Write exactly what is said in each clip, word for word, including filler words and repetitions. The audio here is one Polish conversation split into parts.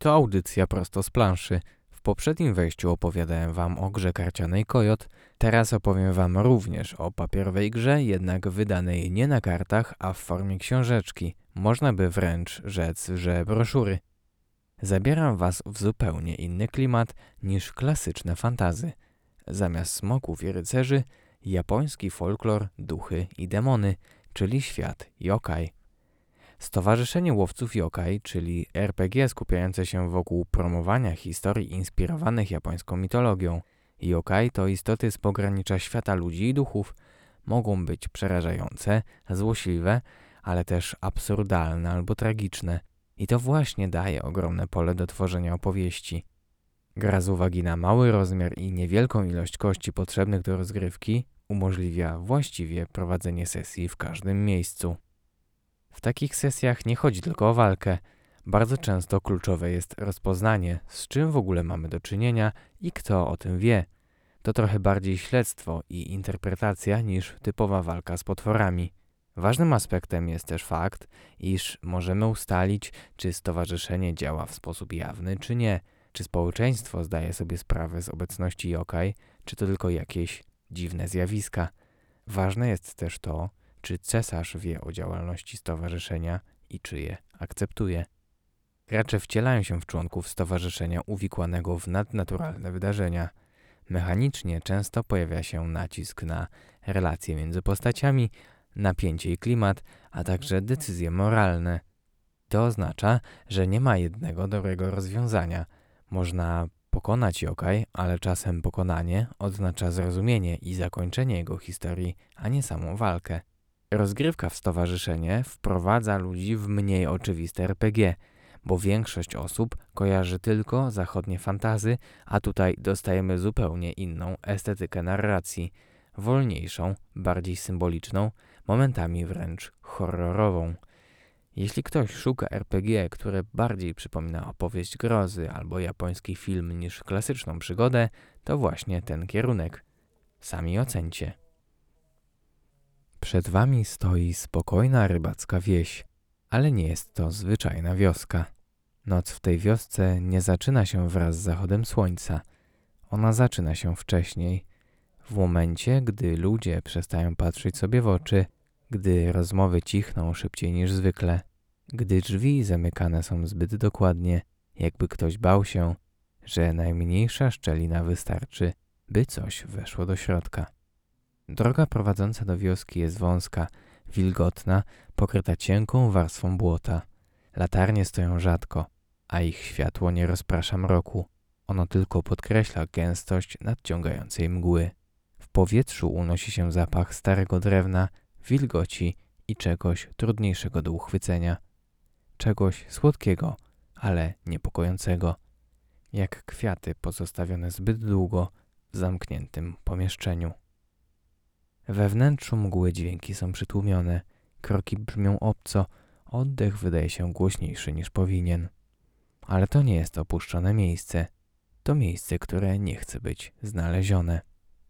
To audycja prosto z planszy. W poprzednim wejściu opowiadałem wam o grze karcianej Kojot. Teraz opowiem wam również o papierowej grze, jednak wydanej nie na kartach, a w formie książeczki. Można by wręcz rzec, że broszury. Zabieram was w zupełnie inny klimat niż klasyczne fantazy. Zamiast smoków i rycerzy, japoński folklor, duchy i demony, czyli świat yokai. Stowarzyszenie Łowców Yokai, czyli er pe gie skupiające się wokół promowania historii inspirowanych japońską mitologią. Yokai to istoty z pogranicza świata ludzi i duchów. Mogą być przerażające, złośliwe, ale też absurdalne albo tragiczne. I to właśnie daje ogromne pole do tworzenia opowieści. Gra z uwagi na mały rozmiar i niewielką ilość kości potrzebnych do rozgrywki umożliwia właściwie prowadzenie sesji w każdym miejscu. W takich sesjach nie chodzi tylko o walkę. Bardzo często kluczowe jest rozpoznanie, z czym w ogóle mamy do czynienia i kto o tym wie. To trochę bardziej śledztwo i interpretacja niż typowa walka z potworami. Ważnym aspektem jest też fakt, iż możemy ustalić, czy stowarzyszenie działa w sposób jawny, czy nie. Czy społeczeństwo zdaje sobie sprawę z obecności yokai, czy to tylko jakieś dziwne zjawiska. Ważne jest też to, czy cesarz wie o działalności stowarzyszenia i czy je akceptuje. Gracze wcielają się w członków stowarzyszenia uwikłanego w nadnaturalne wydarzenia. Mechanicznie często pojawia się nacisk na relacje między postaciami, napięcie i klimat, a także decyzje moralne. To oznacza, że nie ma jednego dobrego rozwiązania. Można pokonać yokai, ale czasem pokonanie oznacza zrozumienie i zakończenie jego historii, a nie samą walkę. Rozgrywka w stowarzyszenie wprowadza ludzi w mniej oczywiste er pe gie, bo większość osób kojarzy tylko zachodnie fantazy, a tutaj dostajemy zupełnie inną estetykę narracji, wolniejszą, bardziej symboliczną, momentami wręcz horrorową. Jeśli ktoś szuka er pe gie, które bardziej przypomina opowieść grozy albo japoński film niż klasyczną przygodę, to właśnie ten kierunek. Sami ocencie. Przed wami stoi spokojna rybacka wieś, ale nie jest to zwyczajna wioska. Noc w tej wiosce nie zaczyna się wraz z zachodem słońca. Ona zaczyna się wcześniej, w momencie, gdy ludzie przestają patrzeć sobie w oczy, gdy rozmowy cichną szybciej niż zwykle, gdy drzwi zamykane są zbyt dokładnie, jakby ktoś bał się, że najmniejsza szczelina wystarczy, by coś weszło do środka. Droga prowadząca do wioski jest wąska, wilgotna, pokryta cienką warstwą błota. Latarnie stoją rzadko, a ich światło nie rozprasza mroku. Ono tylko podkreśla gęstość nadciągającej mgły. W powietrzu unosi się zapach starego drewna, wilgoci i czegoś trudniejszego do uchwycenia. Czegoś słodkiego, ale niepokojącego. Jak kwiaty pozostawione zbyt długo w zamkniętym pomieszczeniu. We wnętrzu mgły dźwięki są przytłumione, kroki brzmią obco, oddech wydaje się głośniejszy niż powinien. Ale to nie jest opuszczone miejsce. To miejsce, które nie chce być znalezione.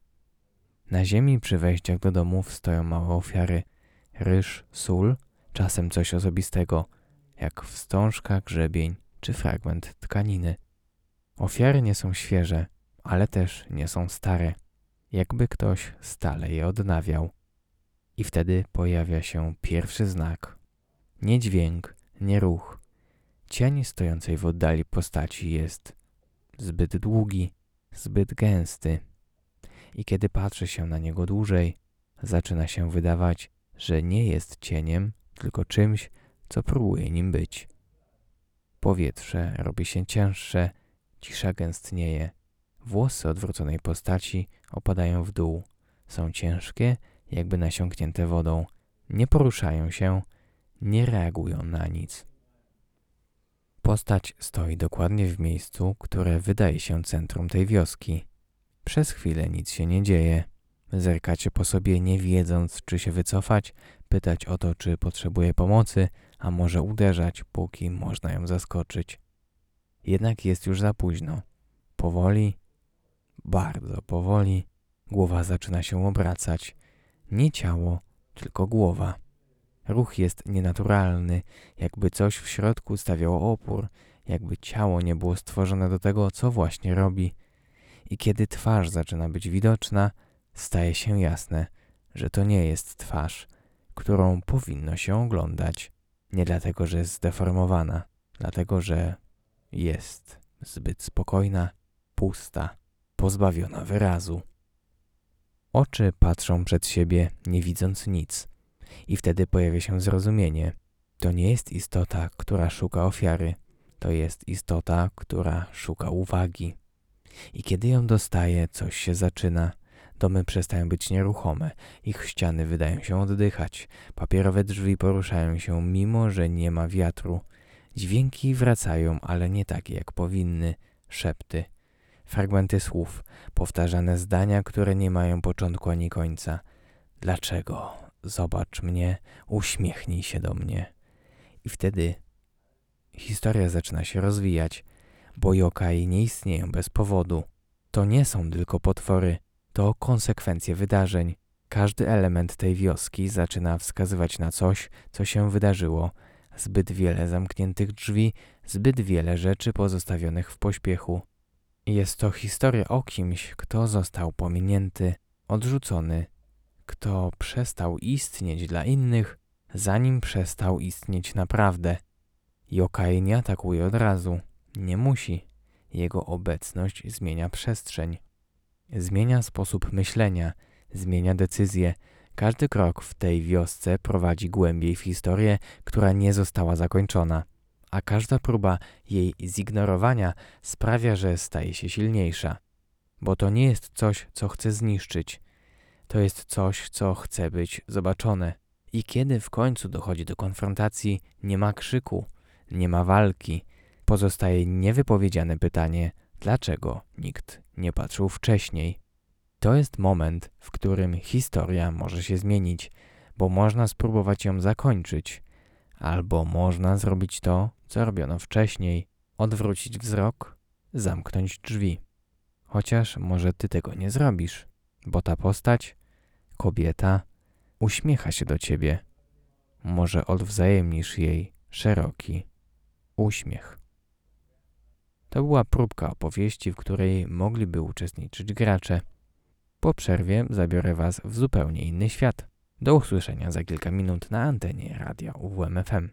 Na ziemi przy wejściach do domów stoją małe ofiary. Ryż, sól, czasem coś osobistego, jak wstążka, grzebień czy fragment tkaniny. Ofiary nie są świeże, ale też nie są stare. Jakby ktoś stale je odnawiał. I wtedy pojawia się pierwszy znak. Nie dźwięk, nie ruch. Cień stojącej w oddali postaci jest zbyt długi, zbyt gęsty. I kiedy patrzy się na niego dłużej, zaczyna się wydawać, że nie jest cieniem, tylko czymś, co próbuje nim być. Powietrze robi się cięższe, cisza gęstnieje. Włosy odwróconej postaci opadają w dół. Są ciężkie, jakby nasiąknięte wodą. Nie poruszają się, nie reagują na nic. Postać stoi dokładnie w miejscu, które wydaje się centrum tej wioski. Przez chwilę nic się nie dzieje. Zerkacie po sobie, nie wiedząc, czy się wycofać, pytać o to, czy potrzebuje pomocy, a może uderzać, póki można ją zaskoczyć. Jednak jest już za późno. Powoli, bardzo powoli, głowa zaczyna się obracać. Nie ciało, tylko głowa. Ruch jest nienaturalny, jakby coś w środku stawiało opór, jakby ciało nie było stworzone do tego, co właśnie robi. I kiedy twarz zaczyna być widoczna, staje się jasne, że to nie jest twarz, którą powinno się oglądać. Nie dlatego, że jest zdeformowana, dlatego, że jest zbyt spokojna, pusta, pozbawiona wyrazu. Oczy patrzą przed siebie, nie widząc nic. I wtedy pojawia się zrozumienie. To nie jest istota, która szuka ofiary. To jest istota, która szuka uwagi. I kiedy ją dostaje, coś się zaczyna. Domy przestają być nieruchome. Ich ściany wydają się oddychać. Papierowe drzwi poruszają się, mimo że nie ma wiatru. Dźwięki wracają, ale nie takie, jak powinny. Szepty. Fragmenty słów. Powtarzane zdania, które nie mają początku ani końca. Dlaczego? Zobacz mnie. Uśmiechnij się do mnie. I wtedy historia zaczyna się rozwijać, bo yokai nie istnieją bez powodu. To nie są tylko potwory, to konsekwencje wydarzeń. Każdy element tej wioski zaczyna wskazywać na coś, co się wydarzyło. Zbyt wiele zamkniętych drzwi, zbyt wiele rzeczy pozostawionych w pośpiechu. Jest to historia o kimś, kto został pominięty, odrzucony, kto przestał istnieć dla innych, zanim przestał istnieć naprawdę. Yokai nie atakuje od razu, nie musi. Jego obecność zmienia przestrzeń. Zmienia sposób myślenia, zmienia decyzje. Każdy krok w tej wiosce prowadzi głębiej w historię, która nie została zakończona, a każda próba jej zignorowania sprawia, że staje się silniejsza. Bo to nie jest coś, co chce zniszczyć. To jest coś, co chce być zobaczone. I kiedy w końcu dochodzi do konfrontacji, nie ma krzyku, nie ma walki. Pozostaje niewypowiedziane pytanie, dlaczego nikt nie patrzył wcześniej. To jest moment, w którym historia może się zmienić, bo można spróbować ją zakończyć, albo można zrobić to, co robiono wcześniej, odwrócić wzrok, zamknąć drzwi. Chociaż może ty tego nie zrobisz, bo ta postać, kobieta, uśmiecha się do ciebie. Może odwzajemnisz jej szeroki uśmiech. To była próbka opowieści, w której mogliby uczestniczyć gracze. Po przerwie zabiorę was w zupełnie inny świat. Do usłyszenia za kilka minut na antenie radia U W M F M.